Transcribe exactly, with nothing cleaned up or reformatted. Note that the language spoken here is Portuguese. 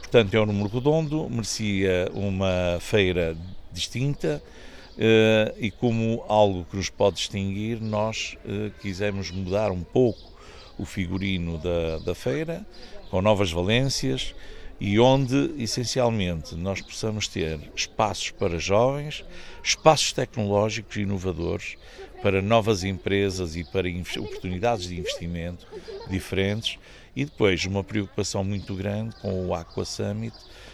portanto é um número redondo, merecia uma feira distinta uh, e como algo que nos pode distinguir, nós uh, quisemos mudar um pouco o figurino da, da feira, com novas valências e onde, essencialmente, nós possamos ter espaços para jovens, espaços tecnológicos e inovadores, para novas empresas e para oportunidades de investimento diferentes e depois uma preocupação muito grande com o Aqua Summit,